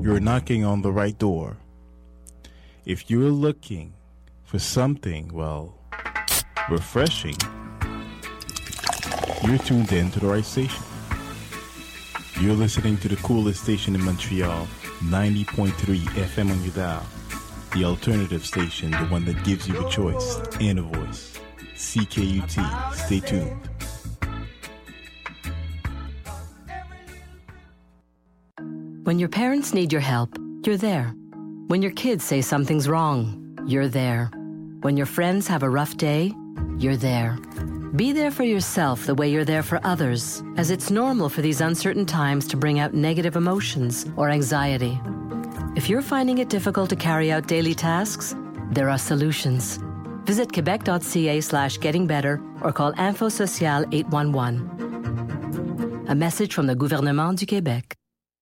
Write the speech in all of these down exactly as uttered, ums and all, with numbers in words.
you're knocking on the right door. If you're looking for something, well, refreshing, you're tuned in to the right station. You're listening to the coolest station in Montreal, ninety point three F M on your dial. The alternative station, the one that gives you a choice and a voice. C K U T. Stay tuned. When your parents need your help, you're there. When your kids say something's wrong, you're there. When your friends have a rough day, you're there. Be there for yourself the way you're there for others, as it's normal for these uncertain times to bring out negative emotions or anxiety. If you're finding it difficult to carry out daily tasks, there are solutions. Visit quebec.ca slash getting better or call Info Social eight one one. A message from the Gouvernement du Québec.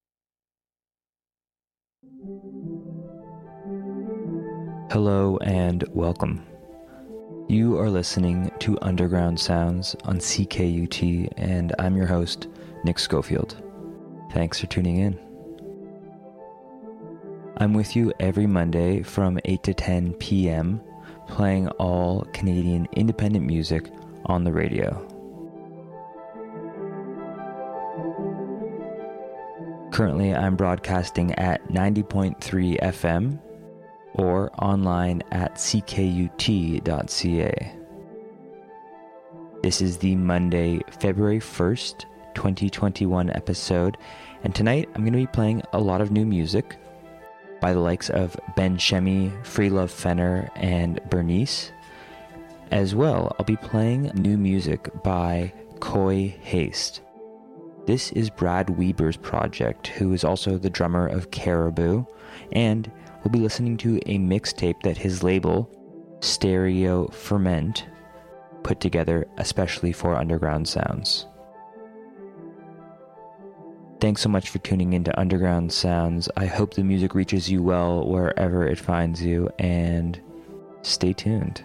Hello and welcome. You are listening to Underground Sounds on C K U T, and I'm your host, Nick Schofield. Thanks for tuning in. I'm with you every Monday from eight to ten p.m., playing all Canadian independent music on the radio. Currently, I'm broadcasting at ninety point three F M, or online at c k u t dot c a. This is the Monday, February first, twenty twenty-one episode, and tonight I'm going to be playing a lot of new music by the likes of Ben Shemi, Free Love Fenner, and Bernice. As well, I'll be playing new music by Coy Haste. This is Brad Weber's project, who is also the drummer of Caribou, and we'll be listening to a mixtape that his label, Stereo Ferment, put together especially for Underground Sounds. Thanks so much for tuning into Underground Sounds. I hope the music reaches you well wherever it finds you, and stay tuned.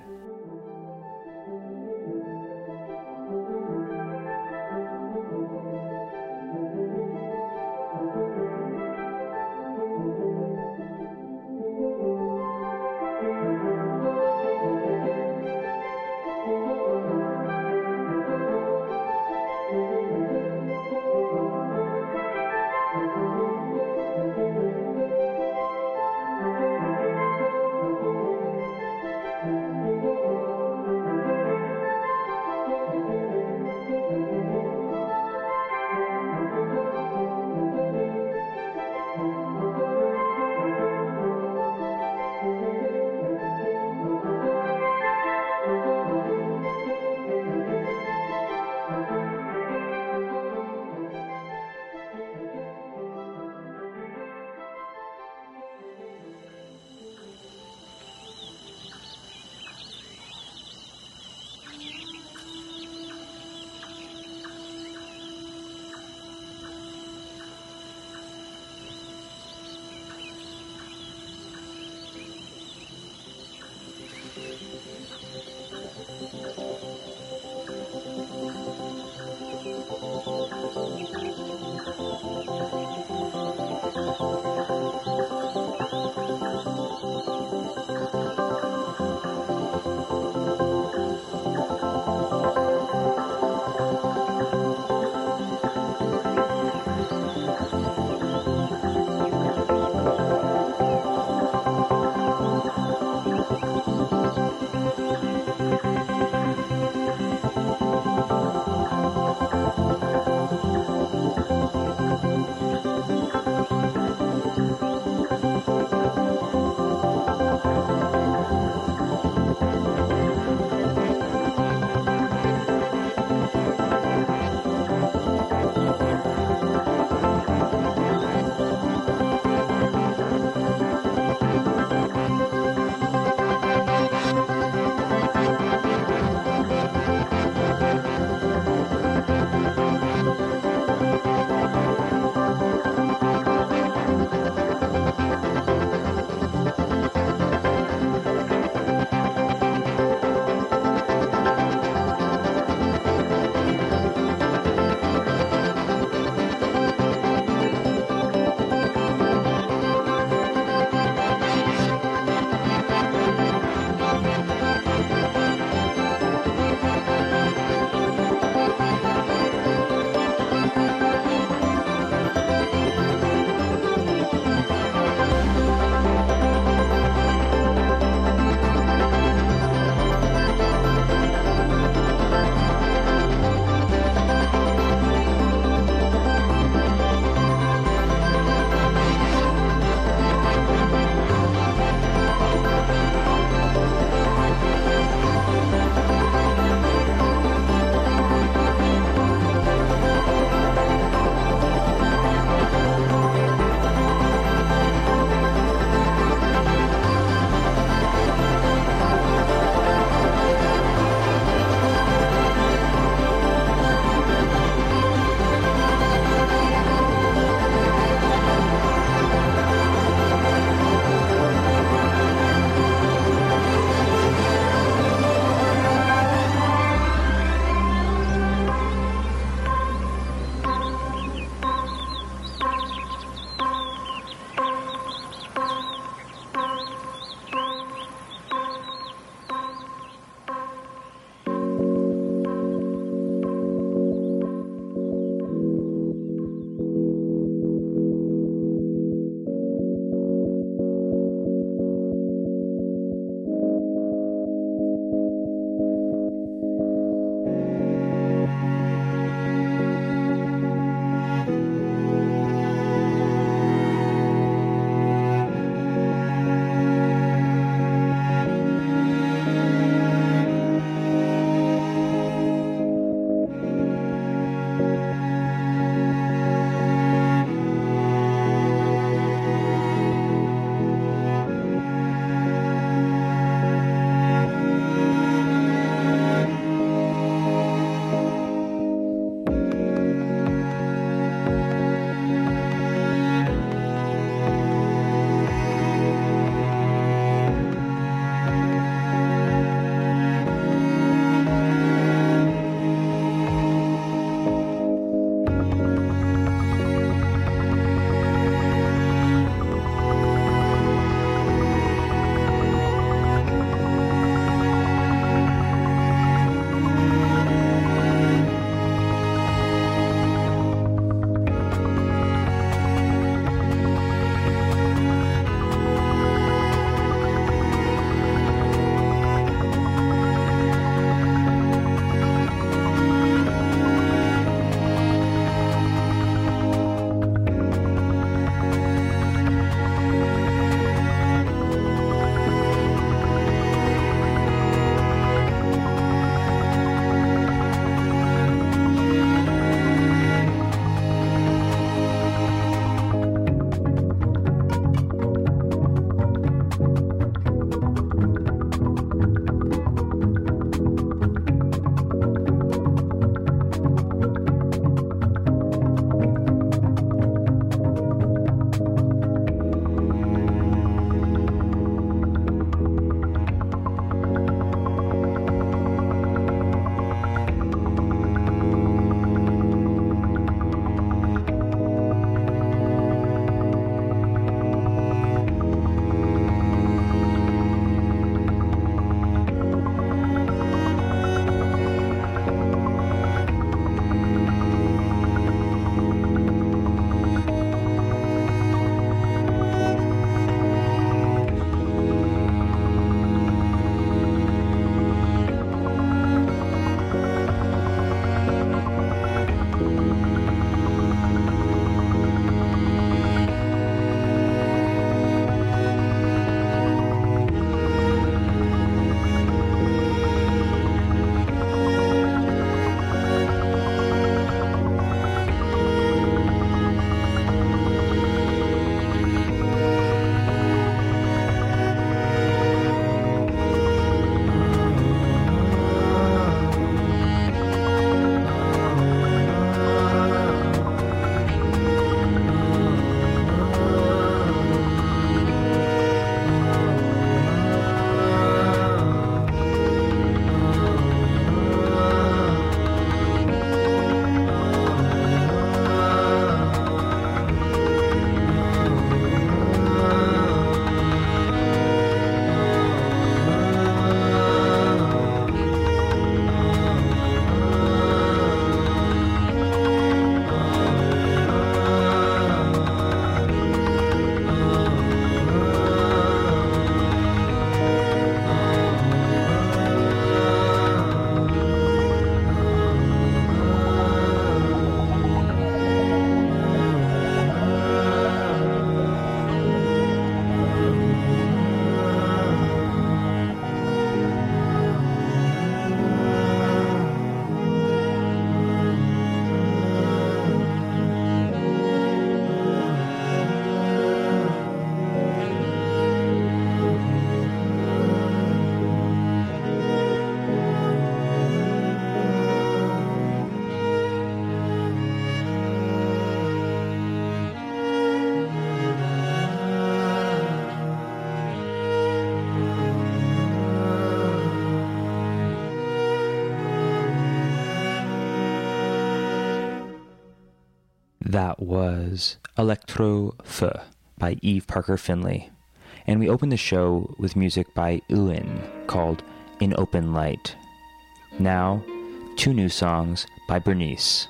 That was Electro Feu by Eve Parker Finley. And we opened the show with music by Uin called In Open Light. Now, two new songs by Bernice.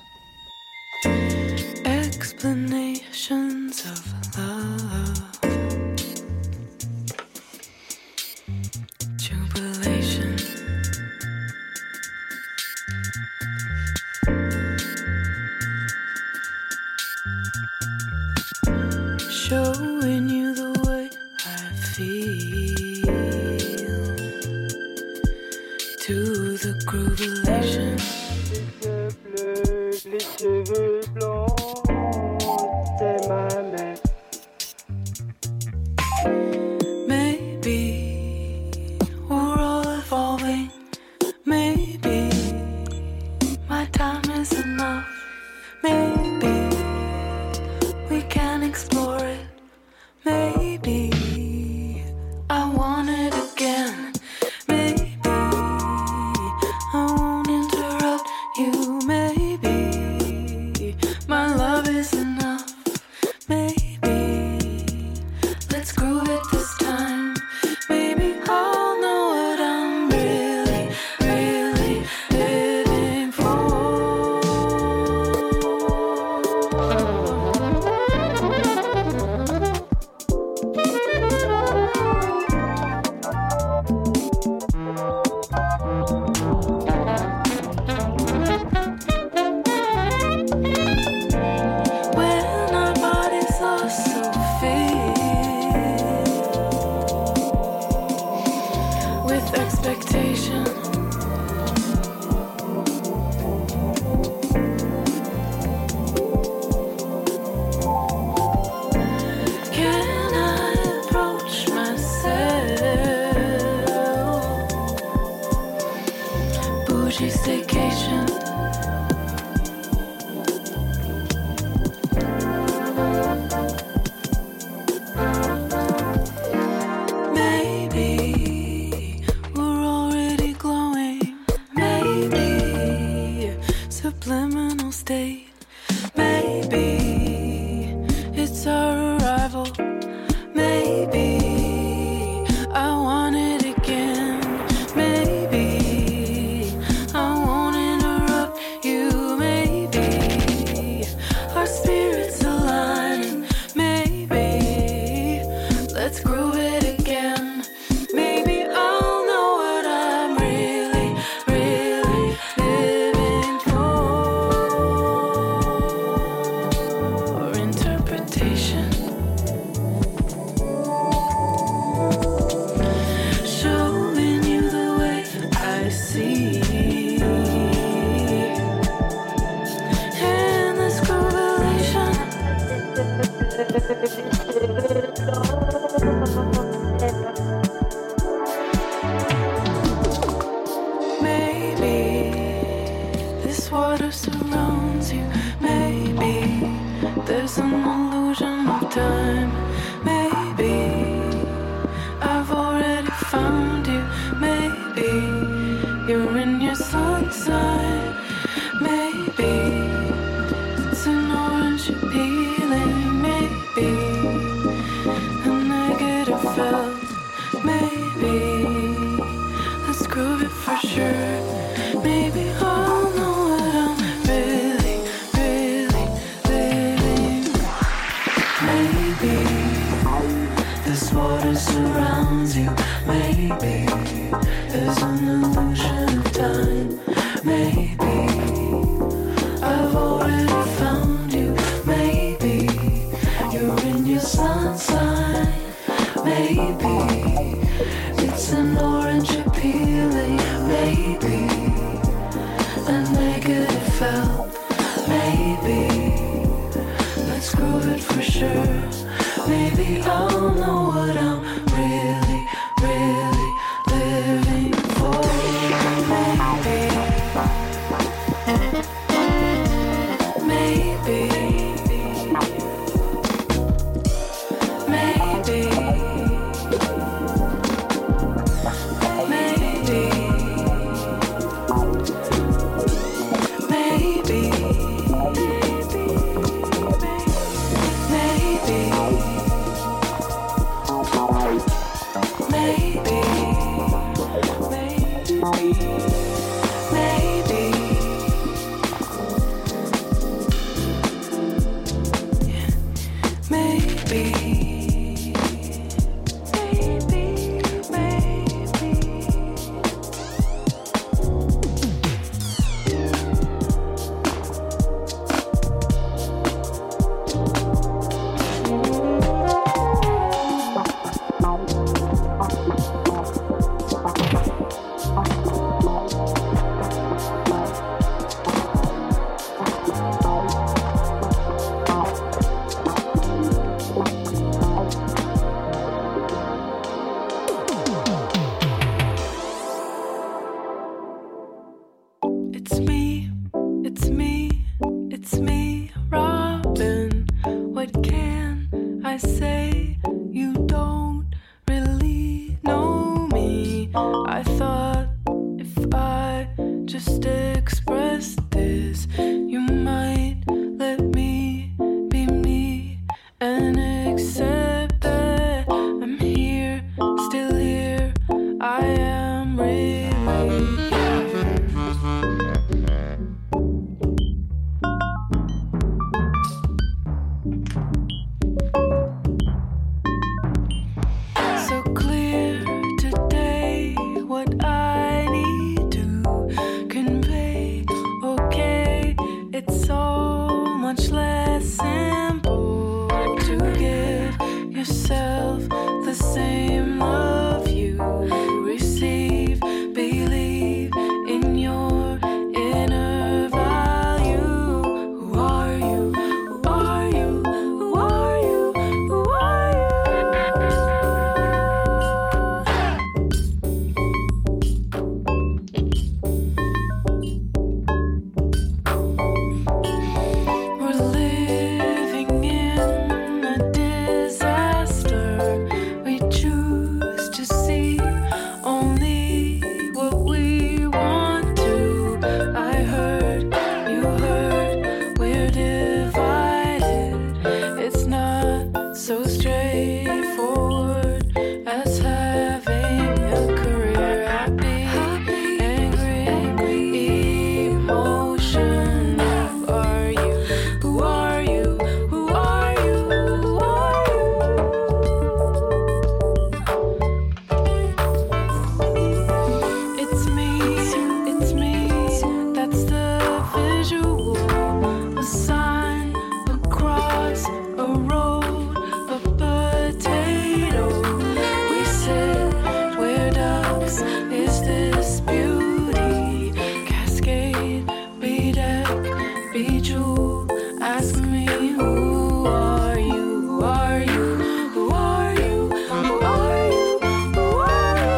Explanations of love, jubilation, showing you the way I feel to the groovulation. Les cheveux blancs, c'est ma mère. Maybe we're all evolving. Maybe my time is enough. Maybe we can explore it. Maybe I want it again. Maybe I won't interrupt you. Maybe my love is enough. Maybe let's groove it this time. Maybe I'll know what I'm really, really living for. When our bodies are so filled with expectation, can I approach myself? Bougie staycation. Maybe we're already glowing. Maybe subliminal state. Maybe it's our arrival. Maybe I want it again. Maybe I won't interrupt you. Maybe our spirits align. Maybe let's groove it again. Maybe I'll know what I'm really, really living for. Interpretation. Showing you the way I see. And this correlation. Maybe this water surrounds you. Maybe there's an illusion of time. Maybe I've already found you. Maybe you're in your sunshine. Maybe it's an orange peeling. Maybe a negative felt. Maybe let's groove it for sure. Maybe I'll know what I'm really, really living. Maybe this water surrounds you. Maybe there's an illusion of time. Maybe I've already found you. Maybe you're in your sunshine. Maybe it's an orange appealing. Maybe a negative felt. Maybe let's groove it for sure. Maybe I'll know what I'm really, really living for. Maybe, maybe, maybe, maybe, maybe. much less simple to give yourself the same love you receive. Believe in your inner value. Who are you? Who are you? Who are you? Who are you? We're living in a disaster. We choose to see only what we want to. I heard, you heard, we're divided. It's not so straightforward as having a career. Happy, angry, emotion. Who are you? Who are you? Who are you? Who are you? It's me, it's me, that's the visual. A sign, a cross, a road, a potato. We sit where ducks. Is this beauty? Cascade, bedeck, bejewel. Ask me, who are you? Who are you? Who are you? Who are you? Who are you?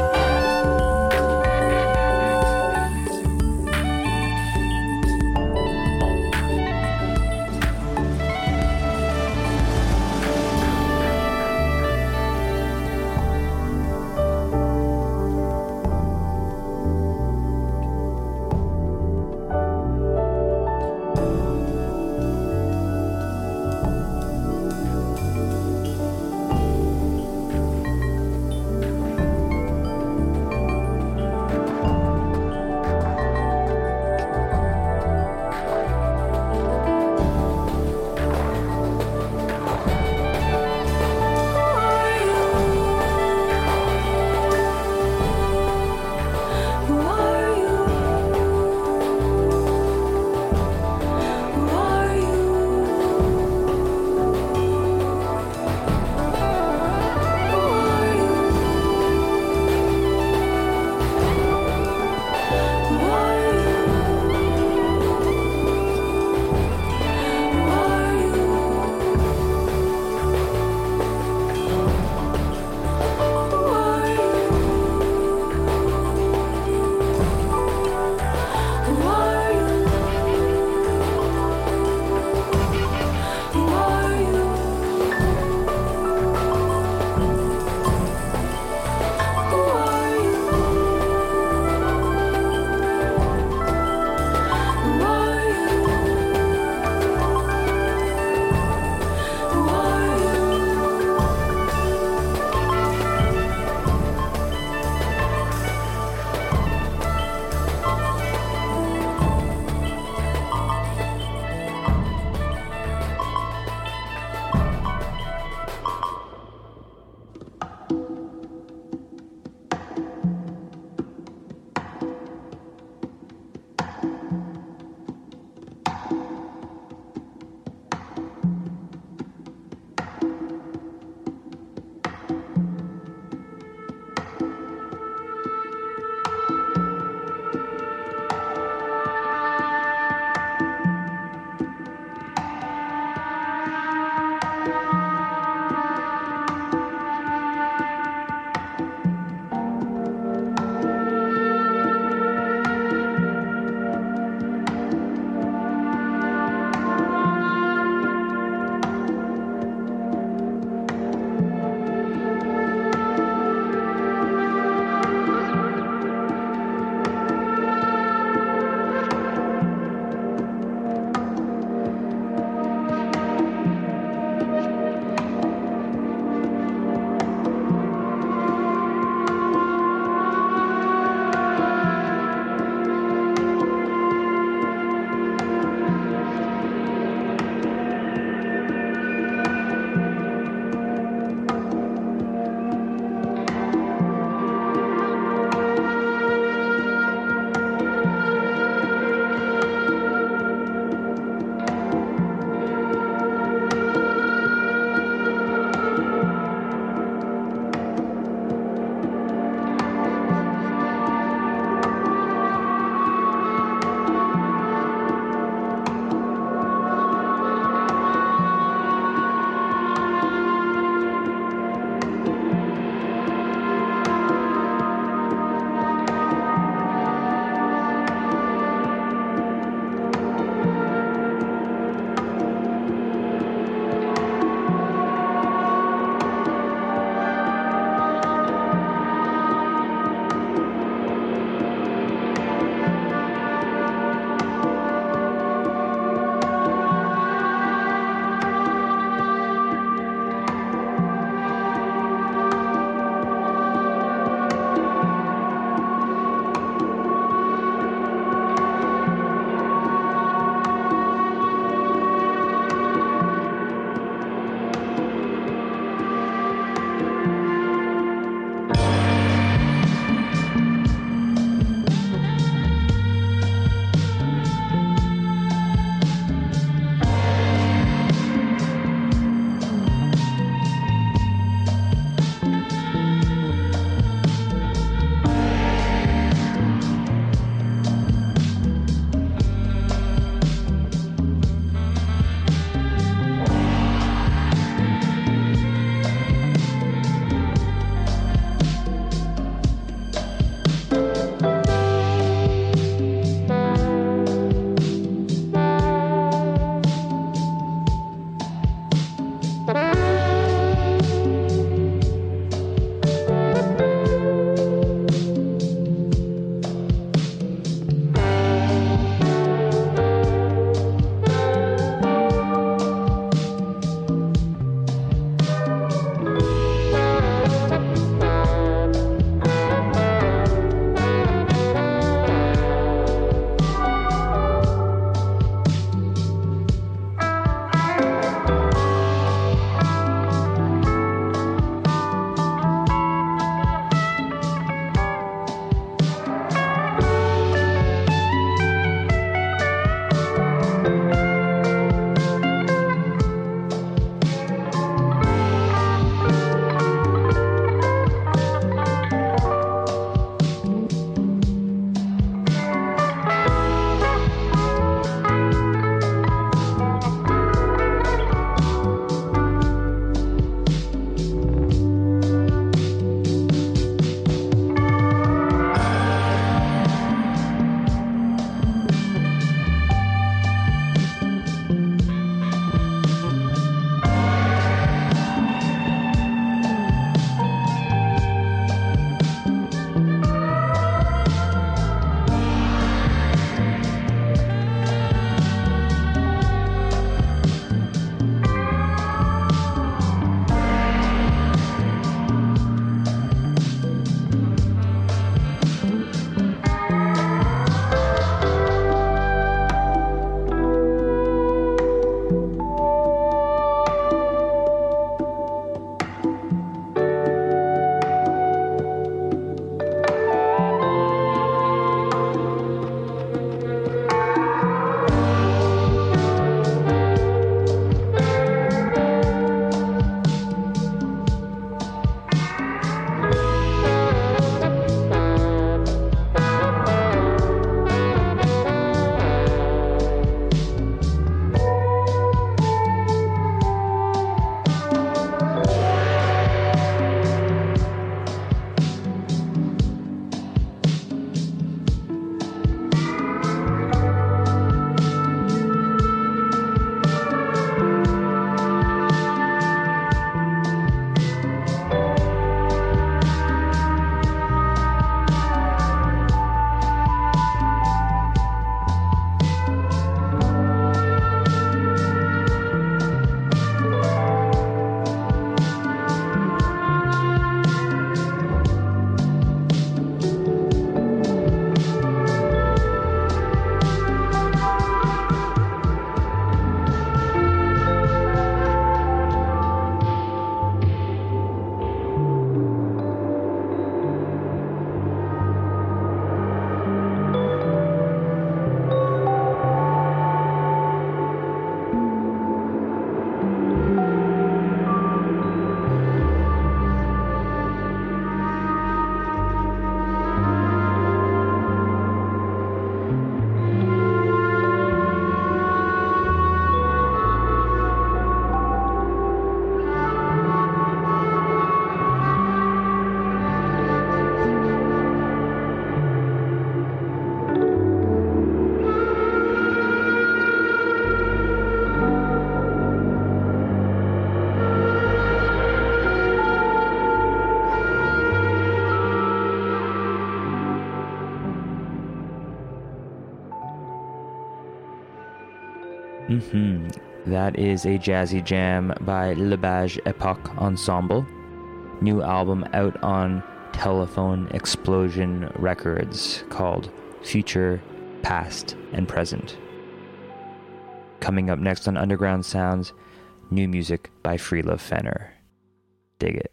Mm-hmm. That is a jazzy jam by Le Bage Epoque Ensemble. New album out on Telephone Explosion Records called Future, Past, and Present. Coming up next on Underground Sounds, new music by Freelove Fenner. Dig it.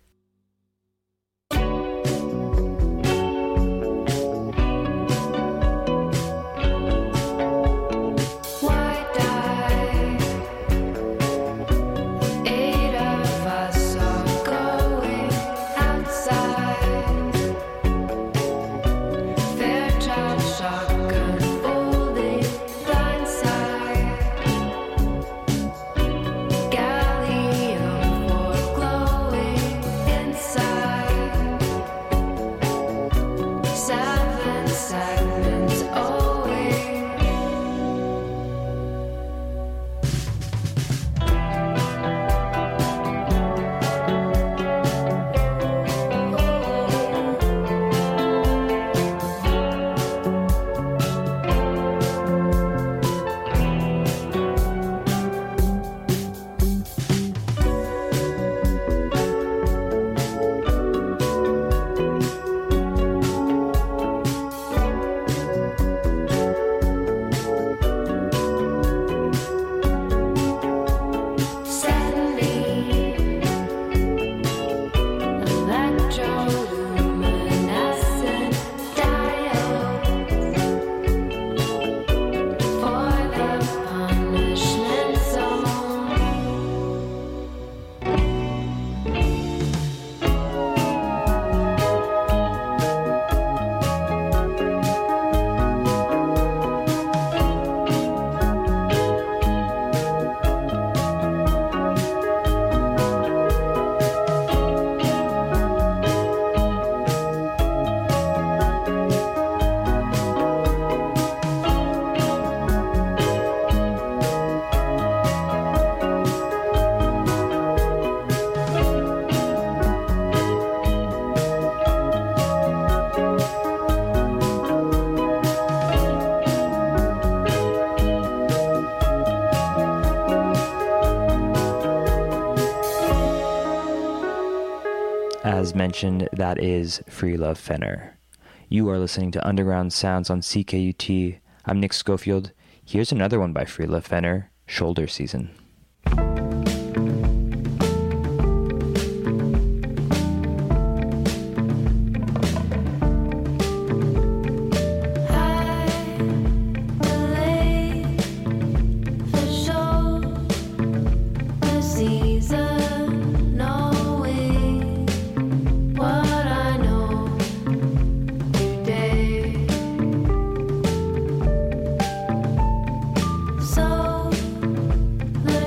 As mentioned, that is Freelove Fenner. You are listening to Underground Sounds on C K U T. I'm Nick Schofield. Here's another one by Freelove Fenner, Shoulder Season. So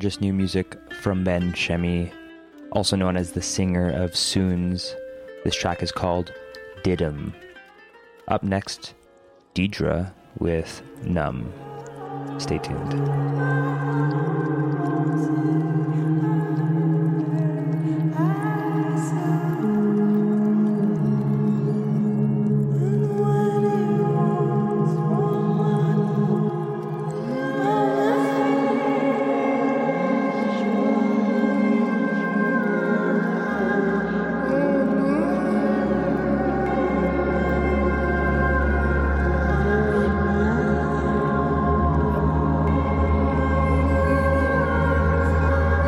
gorgeous new music from Ben Shemi, also known as the singer of Soons. This track is called Diddum. Up next, Deidre with Numb. Stay tuned. Thank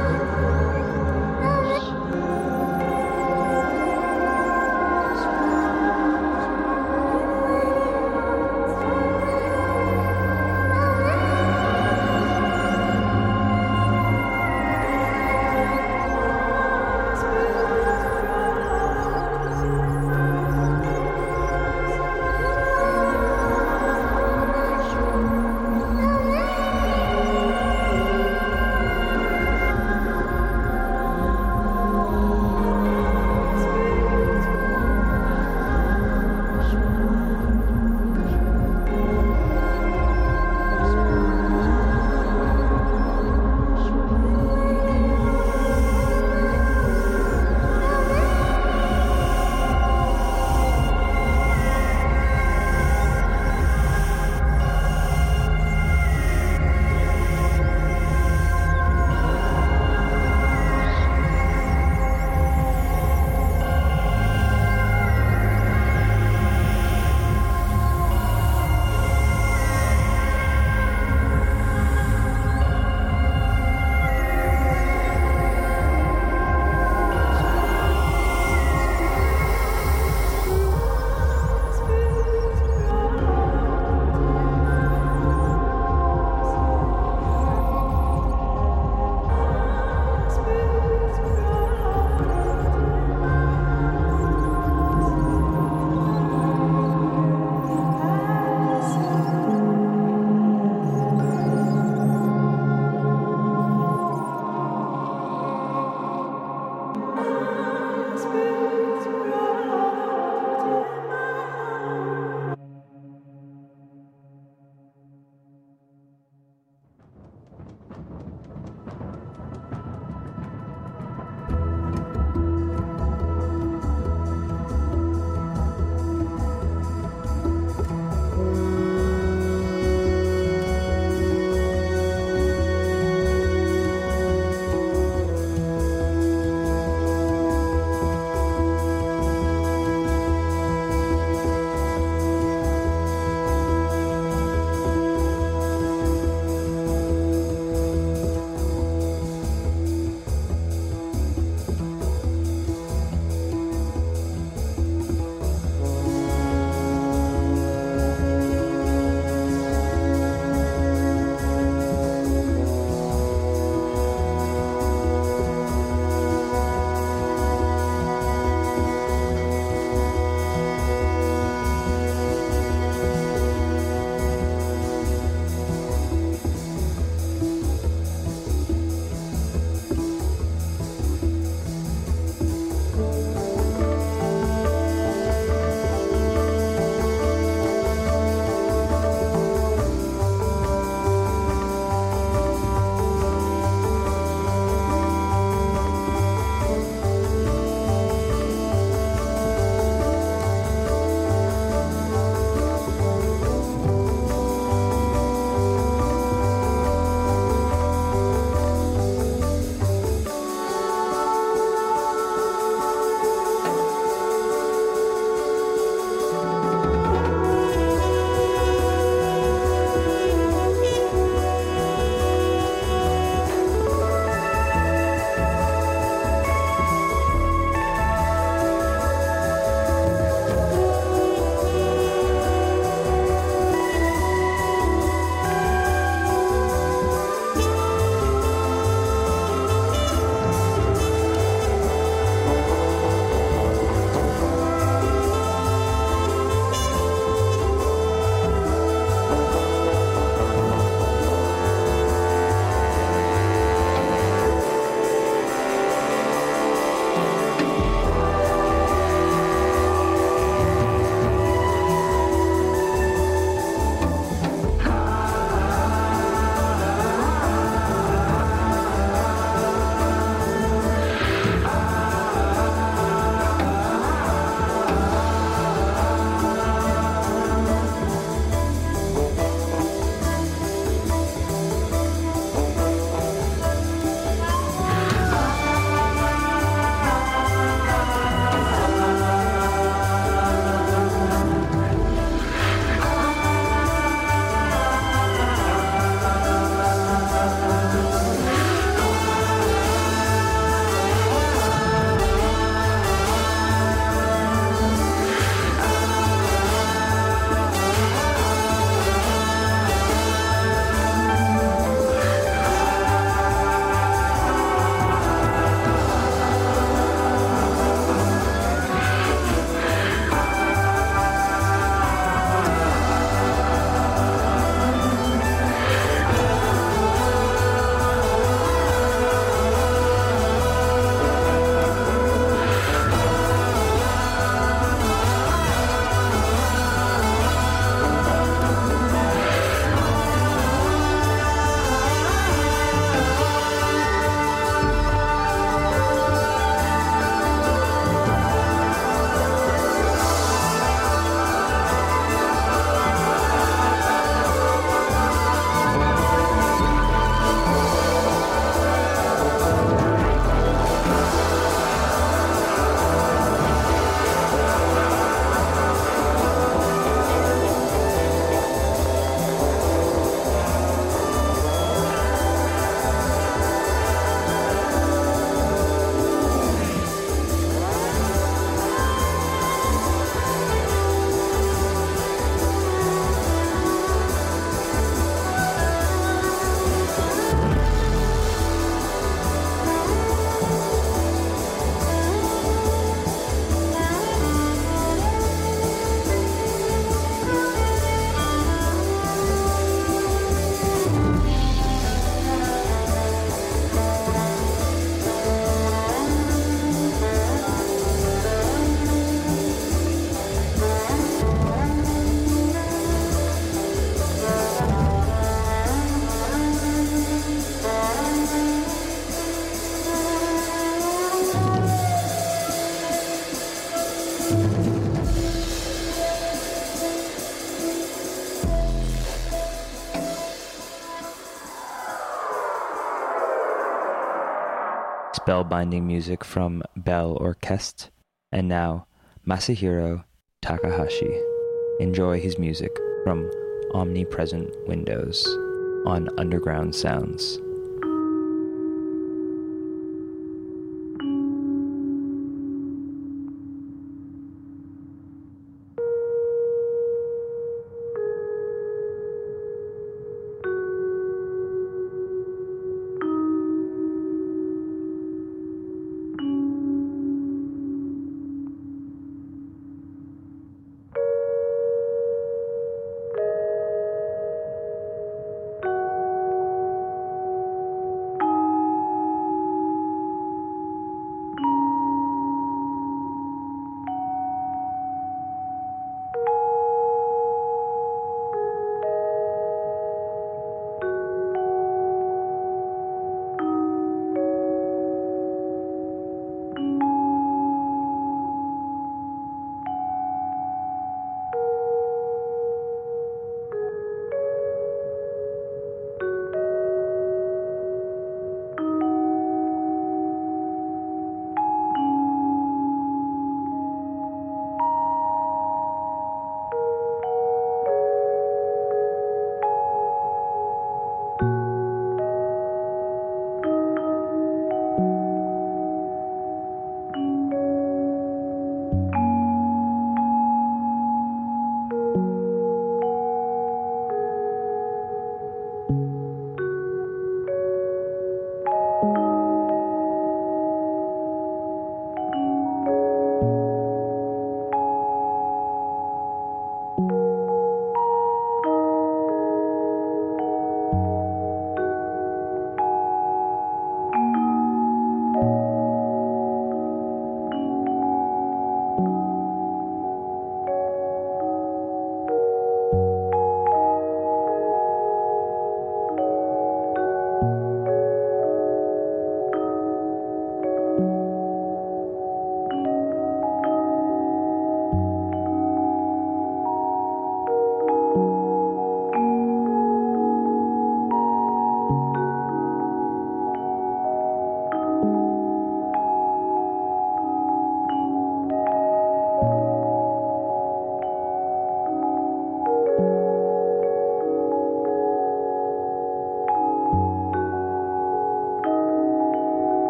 spellbinding music from Bell Orchestre, and now Masahiro Takahashi. Enjoy his music from Omnipresent Windows on Underground Sounds.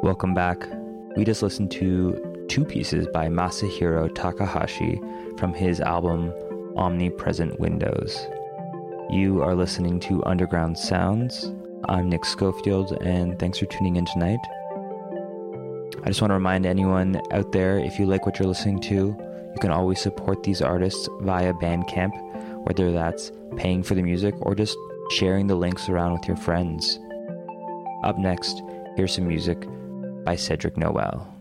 Welcome back. We just listened to two pieces by Masahiro Takahashi from his album Omnipresent Windows. You are listening to Underground Sounds. I'm Nick Schofield, and thanks for tuning in tonight. I just want to remind anyone out there, if you like what you're listening to, you can always support these artists via Bandcamp, whether that's paying for the music or just sharing the links around with your friends. Up next, here's some music by Cedric Noel.